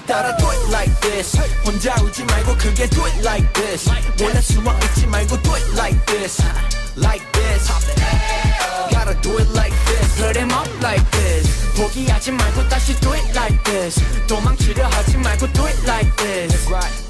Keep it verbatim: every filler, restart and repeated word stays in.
따라 do it like this 혼자 울지 말고 크게 do it like this 몰래 숨어 있지 말고 do it like this like this gotta do it like this put him up like this 포기하지 말고 다시 do it like this 도망치려 하지 말고 do it like this